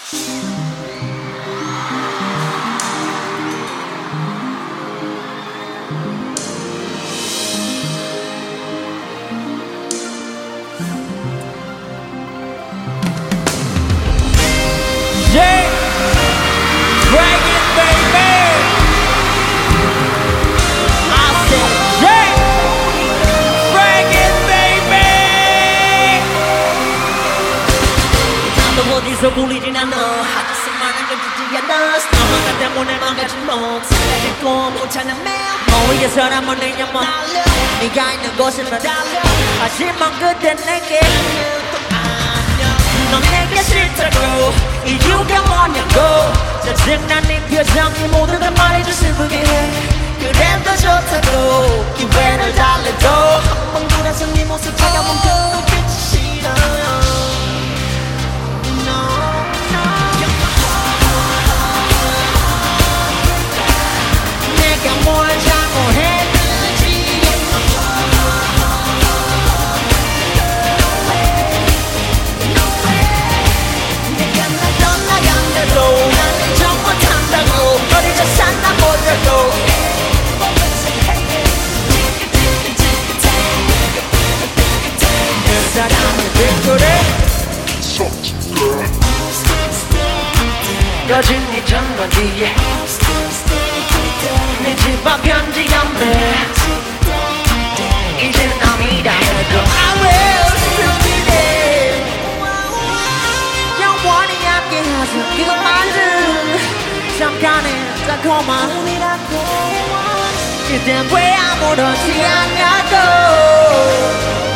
Yeah, drag it, baby. I said, yeah, drag it, baby. 나도 어디서 굴리진 않아. 하지만 많은 걸 주지 않아. 너만가 때문에 망가진 몸. 사라질 꿈 못 찾는 매일. 너의 사람은 내냐 뭐. 네가 있는 곳은 나 달려. 하지만 그때 내게 넌 내게 싫다고 이유가 뭐냐고 짜증난 네 표정이 모두 다 말해줘 슬프게 해 그래도 좋다고 기회를 달래도 한 번 돌아서 네 모습 차가운 그 눈빛이 싫어요 No, no 내가 뭘 잘못했는지 나는 정말 탄다고 어디서 산다 보자고 그 사람을 빅토리 꺼진 네 전반기에 내 집 앞 편지 연대 이젠 아니다 해도 I will still be there 영원히 함께하자 그 말은 잠깐의 달콤한 그땐 왜 아무렇지 않냐고